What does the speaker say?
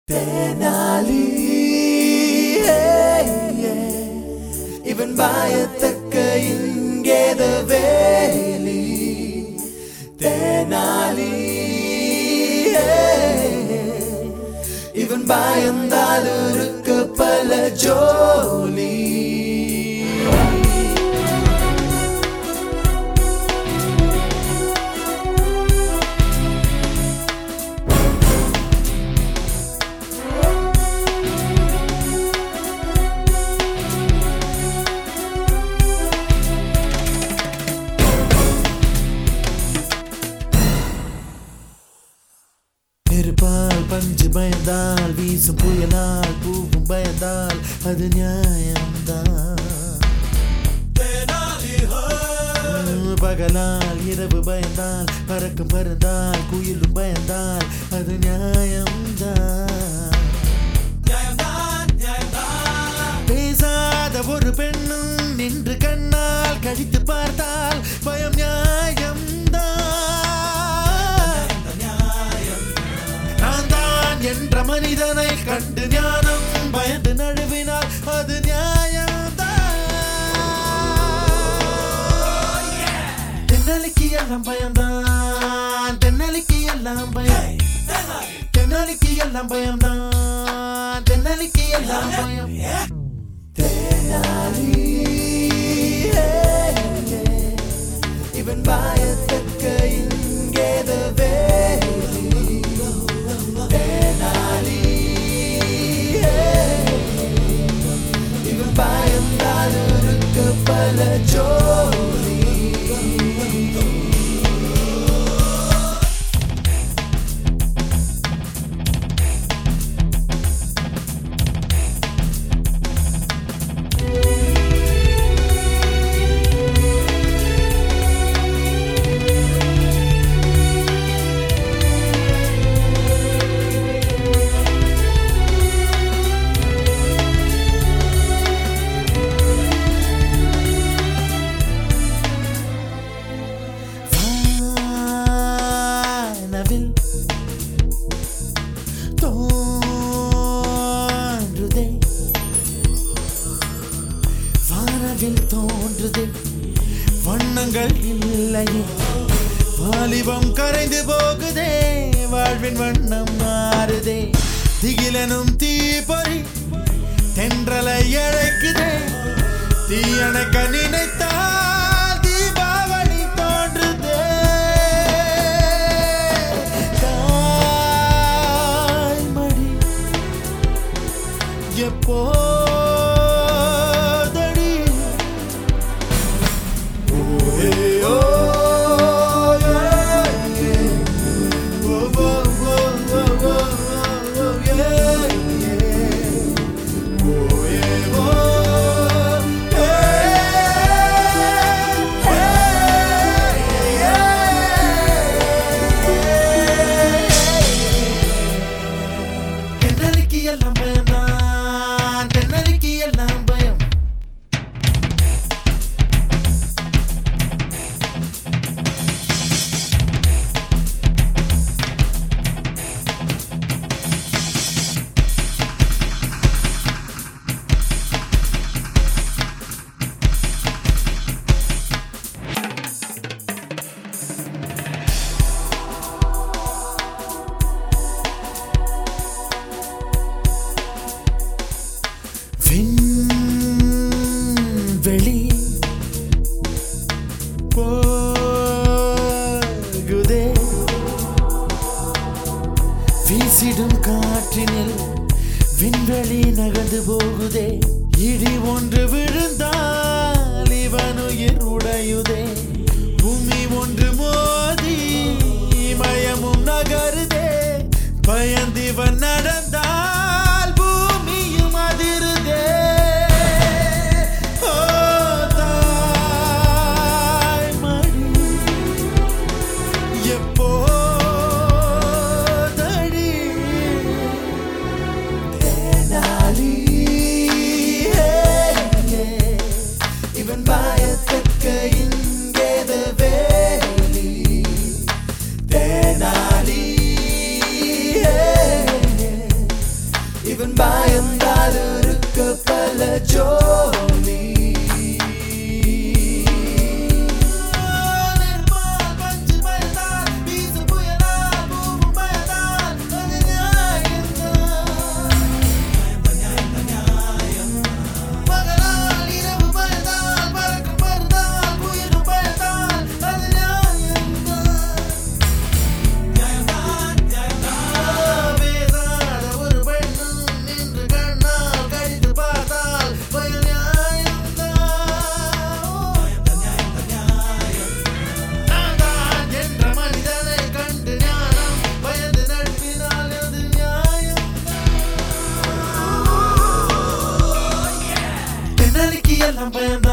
தேனாலி இவன் பயத்தக்க இங்கேத வேலி தேனாலி இவன் பயந்தால் இருக்க பல ஜோலி நெருப்பால் பஞ்சு பயந்தால் வீசும் புயலால் பூவும் பயந்தால் அது நியாயம்தான். பகலால் இரவு பயந்தால் பறக்கும் பறந்தால் குயிலும் பயந்தால் அது நியாயம்தான். பேசாத ஒரு பெண்ணும் நின்று கண்ணால் கழித்து பார்த்தால் பயம் நியாயம்தான். என்ற மனிதனை கண்டு ஞானம் பயந்து நழுவினால் அது நியாயம்தான். தென்னலிக்கு எல்லாம் பயம்தான், தென்னலிக்கு எல்லாம் பயம், தென்னலிக்கு எல்லாம் பயம்தான், தென்னலிக்கு எல்லாம் பயம். தென்னாலி இவன் பயத்தக்க இங்கேத வேலி இவன் பயந்தால் இருக்க பல ஜோலி. தோன்றுதே வண்ணங்கள் இல்லையே, வாலிபம் கரைந்து போகுதே, வாழ்வின் வண்ணம் மாறுதே, திகிலனும் தீப்பொறி தென்றலை அழைக்குதே, தீயணைக்க நினைத்தால் தீபாவளி தோன்றுதே. தாய்மடி எப்போ எல்லாம் பயம்தான், தென்னலிக்கு எல்லாம் பயம். வெளி போகுதே, வீசிடும் காற்றினில் விண்வெளி நகர்ந்து போகுதே, இடி ஒன்று விழுந்தால் இவனுயிர் உடையுதே, பூமி ஒன்று மோதி மயமும் நகருதே, பயந்திவன் நடந்தால் பூமியும் அதிருதே. இவன் பயத்தக்க இங்கேத வேலி தேனாலி இவன் பயந்தால் இருக்க பல ஜோடி. I'm